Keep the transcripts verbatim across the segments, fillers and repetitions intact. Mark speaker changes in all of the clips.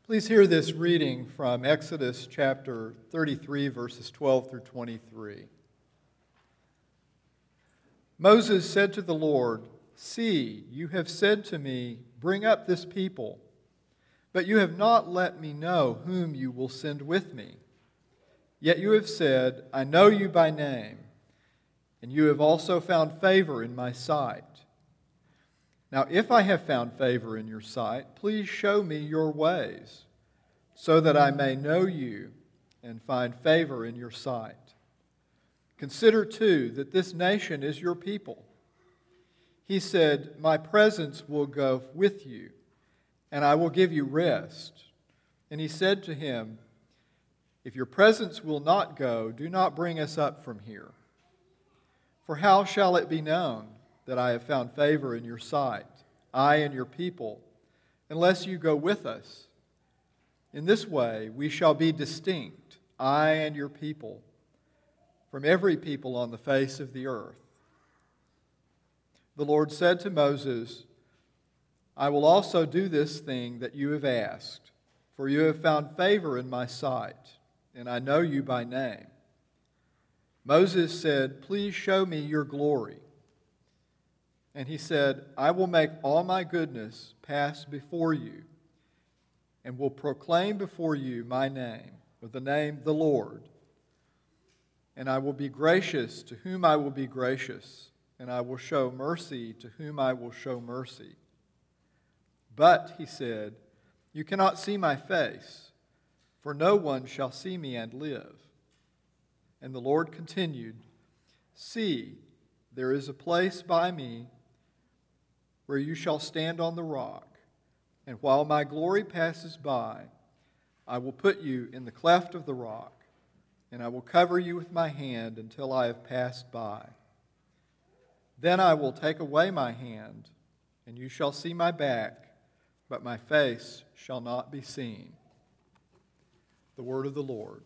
Speaker 1: Please hear this reading from Exodus chapter thirty-three, verses twelve through twenty-three. Moses said to the Lord, "See, you have said to me, 'Bring up this people,' but you have not let me know whom you will send with me. Yet you have said, 'I know you by name,' and you have also found favor in my sight. Now, if I have found favor in your sight, please show me your ways, so that I may know you and find favor in your sight. Consider, too, that this nation is your people." He said, "My presence will go with you, and I will give you rest." And he said to him, "If your presence will not go, do not bring us up from here. For how shall it be known that I have found favor in your sight, I and your people, unless you go with us? In this way we shall be distinct, I and your people, from every people on the face of the earth." The Lord said to Moses, "I will also do this thing that you have asked, for you have found favor in my sight, and I know you by name." Moses said, "Please show me your glory." And he said, "I will make all my goodness pass before you, and will proclaim before you my name, or the name the Lord. And I will be gracious to whom I will be gracious, and I will show mercy to whom I will show mercy. But," he said, "you cannot see my face, for no one shall see me and live." And the Lord continued, "See, there is a place by me where you shall stand on the rock, and while my glory passes by, I will put you in the cleft of the rock, and I will cover you with my hand until I have passed by. Then I will take away my hand, and you shall see my back, but my face shall not be seen." The word of the Lord.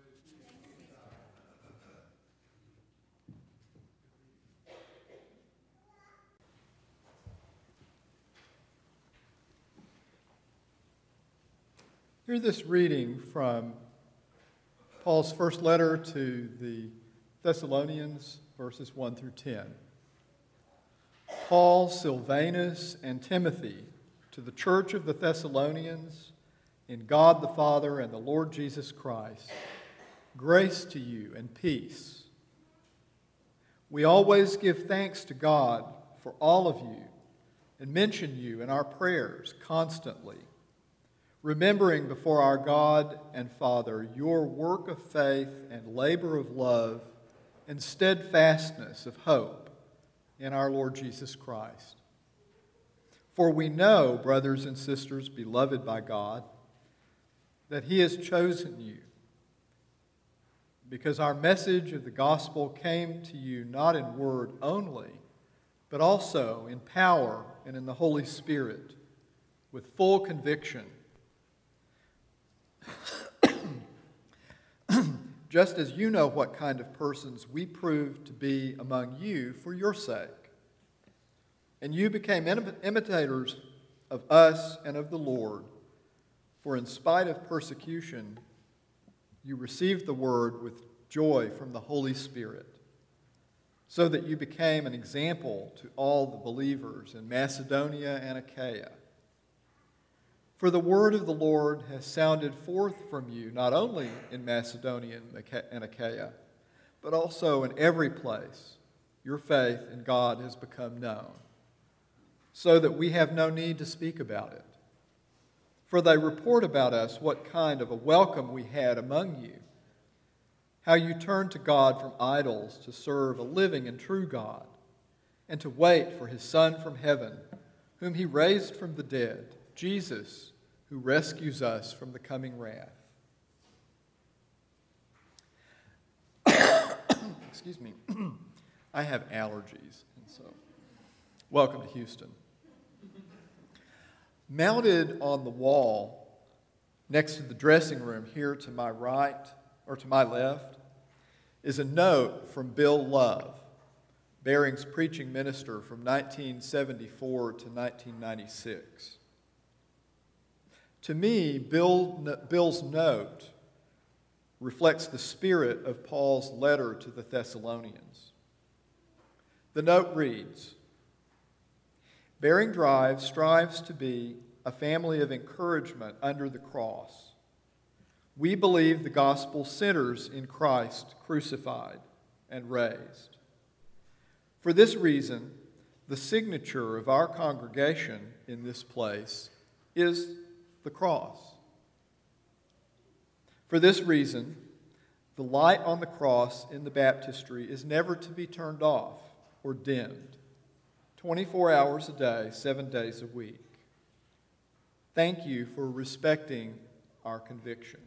Speaker 1: Hear this reading from Paul's first letter to the Thessalonians, verses one through ten. Paul, Silvanus, and Timothy, to the church of the Thessalonians, in God the Father and the Lord Jesus Christ, grace to you and peace. We always give thanks to God for all of you and mention you in our prayers constantly, remembering before our God and Father your work of faith and labor of love and steadfastness of hope in our Lord Jesus Christ. For we know, brothers and sisters beloved by God, that He has chosen you, because our message of the gospel came to you not in word only, but also in power and in the Holy Spirit, with full conviction, just as you know what kind of persons we proved to be among you for your sake. And you became imitators of us and of the Lord, for in spite of persecution, you received the word with joy from the Holy Spirit, so that you became an example to all the believers in Macedonia and Achaia. For the word of the Lord has sounded forth from you, not only in Macedonia and Achaia, but also in every place. Your faith in God has become known, so that we have no need to speak about it. For they report about us what kind of a welcome we had among you, how you turned to God from idols to serve a living and true God, and to wait for His Son from heaven, whom He raised from the dead, Jesus, who rescues us from the coming wrath. Excuse me. I have allergies, and so welcome to Houston. Mounted on the wall next to the dressing room here to my right, or to my left, is a note from Bill Love, Bering's preaching minister from nineteen seventy-four to nineteen ninety-six. To me, Bill, Bill's note reflects the spirit of Paul's letter to the Thessalonians. The note reads, "Bearing Drive strives to be a family of encouragement under the cross. We believe the gospel centers in Christ crucified and raised. For this reason, the signature of our congregation in this place is the cross. For this reason, the light on the cross in the baptistry is never to be turned off or dimmed, twenty-four hours a day, seven days a week. Thank you for respecting our convictions."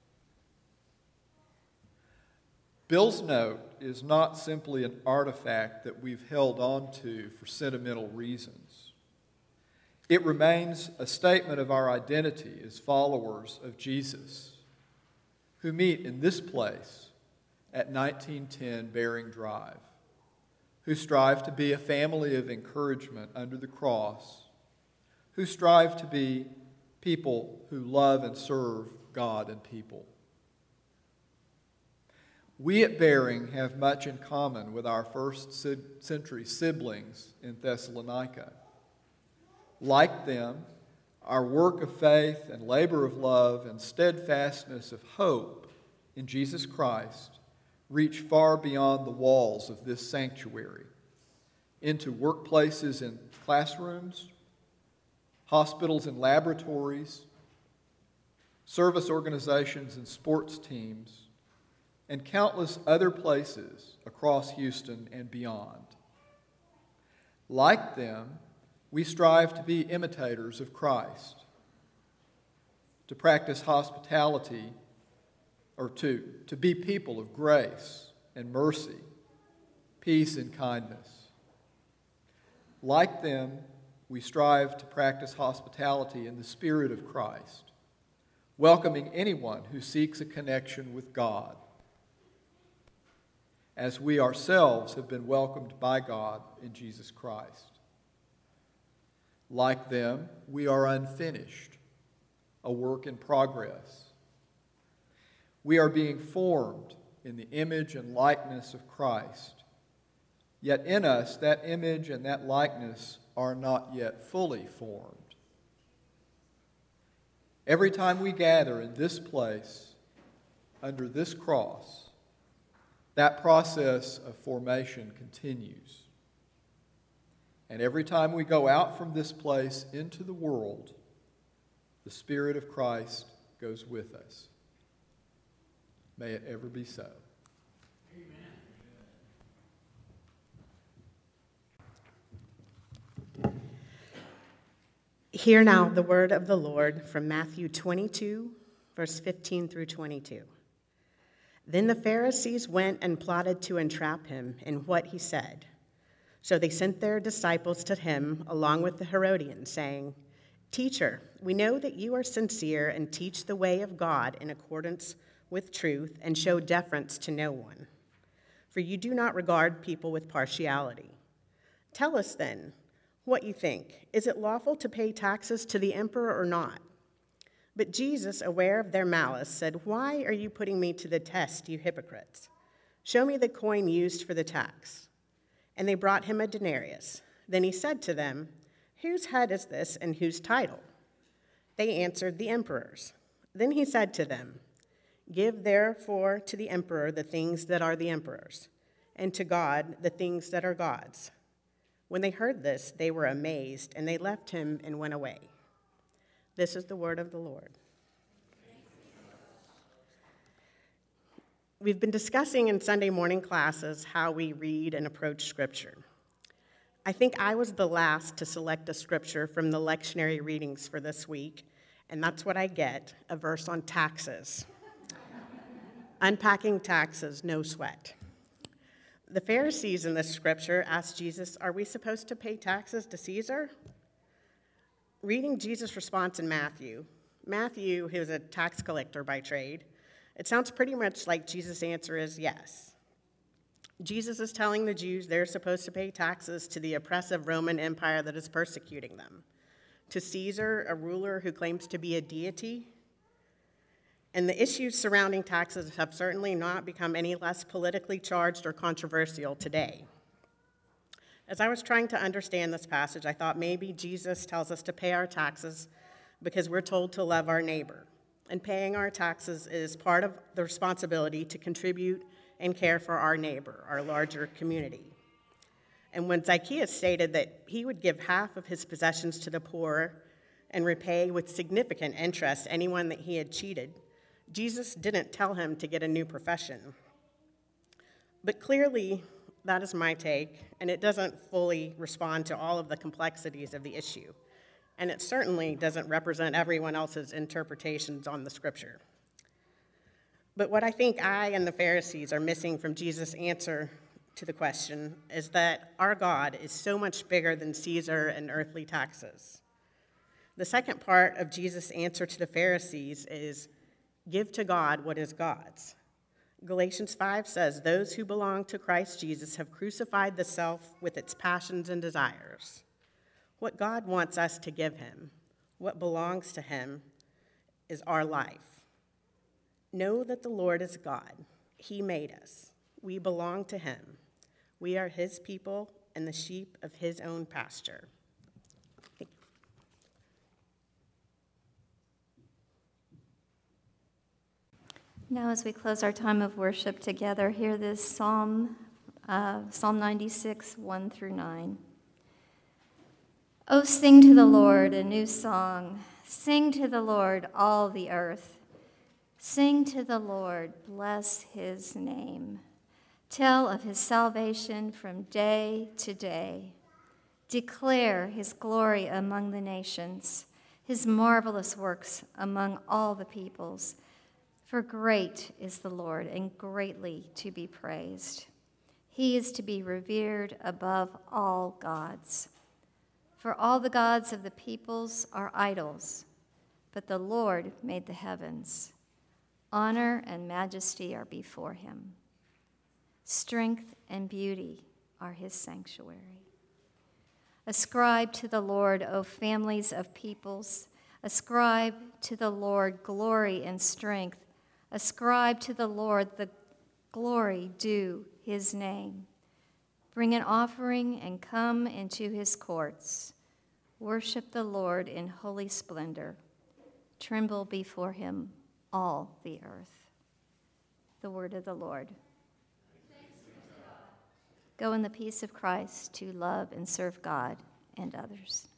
Speaker 1: Bill's note is not simply an artifact that we've held on to for sentimental reasons. It remains a statement of our identity as followers of Jesus, who meet in this place at nineteen ten Bearing Drive, who strive to be a family of encouragement under the cross, who strive to be people who love and serve God and people. We at Bearing have much in common with our first century siblings in Thessalonica. Like them, our work of faith and labor of love and steadfastness of hope in Jesus Christ reach far beyond the walls of this sanctuary, into workplaces and classrooms, hospitals and laboratories, service organizations and sports teams, and countless other places across Houston and beyond. Like them, we strive to be imitators of Christ, to practice hospitality, or to, to be people of grace and mercy, peace and kindness. Like them, we strive to practice hospitality in the spirit of Christ, welcoming anyone who seeks a connection with God, as we ourselves have been welcomed by God in Jesus Christ. Like them, we are unfinished, a work in progress. We are being formed in the image and likeness of Christ, yet in us that image and that likeness are not yet fully formed. Every time we gather in this place, under this cross, that process of formation continues. And every time we go out from this place into the world, the Spirit of Christ goes with us. May it ever be so.
Speaker 2: Amen. Hear now the word of the Lord from Matthew twenty-two, verse fifteen through twenty-two. Then the Pharisees went and plotted to entrap him in what he said. So they sent their disciples to him along with the Herodians, saying, "Teacher, we know that you are sincere and teach the way of God in accordance with truth and show deference to no one. For you do not regard people with partiality. Tell us then what you think. Is it lawful to pay taxes to the emperor or not?" But Jesus, aware of their malice, said, "Why are you putting me to the test, you hypocrites? Show me the coin used for the tax." And they brought him a denarius. Then he said to them, "Whose head is this and whose title?" They answered, "The emperor's." Then he said to them, "Give therefore to the emperor the things that are the emperor's, and to God the things that are God's." When they heard this, they were amazed, and they left him and went away. This is the word of the Lord. We've been discussing in Sunday morning classes how we read and approach Scripture. I think I was the last to select a scripture from the lectionary readings for this week, and that's what I get, a verse on taxes. Unpacking taxes, no sweat. The Pharisees in this scripture asked Jesus, "Are we supposed to pay taxes to Caesar?" Reading Jesus' response in Matthew, Matthew, who was a tax collector by trade, it sounds pretty much like Jesus' answer is yes. Jesus is telling the Jews they're supposed to pay taxes to the oppressive Roman Empire that is persecuting them, to Caesar, a ruler who claims to be a deity. And the issues surrounding taxes have certainly not become any less politically charged or controversial today. As I was trying to understand this passage, I thought maybe Jesus tells us to pay our taxes because we're told to love our neighbor. And paying our taxes is part of the responsibility to contribute and care for our neighbor, our larger community. And when Zacchaeus stated that he would give half of his possessions to the poor and repay with significant interest anyone that he had cheated, Jesus didn't tell him to get a new profession. But clearly, that is my take, and it doesn't fully respond to all of the complexities of the issue. And it certainly doesn't represent everyone else's interpretations on the scripture. But what I think I and the Pharisees are missing from Jesus' answer to the question is that our God is so much bigger than Caesar and earthly taxes. The second part of Jesus' answer to the Pharisees is, give to God what is God's. Galatians five says, those who belong to Christ Jesus have crucified the self with its passions and desires. What God wants us to give him, what belongs to him, is our life. Know that the Lord is God. He made us. We belong to him. We are his people and the sheep of his own pasture. Thank you.
Speaker 3: Now, as we close our time of worship together, hear this psalm, uh, Psalm ninety-six, one through nine. Oh, sing to the Lord a new song. Sing to the Lord, all the earth. Sing to the Lord, bless his name. Tell of his salvation from day to day. Declare his glory among the nations, his marvelous works among all the peoples. For great is the Lord, and greatly to be praised. He is to be revered above all gods. For all the gods of the peoples are idols, but the Lord made the heavens. Honor and majesty are before him. Strength and beauty are his sanctuary. Ascribe to the Lord, O families of peoples. Ascribe to the Lord glory and strength. Ascribe to the Lord the glory due his name. Bring an offering and come into his courts. Worship the Lord in holy splendor. Tremble before him, all the earth. The word of the Lord. Go in the peace of Christ to love and serve God and others.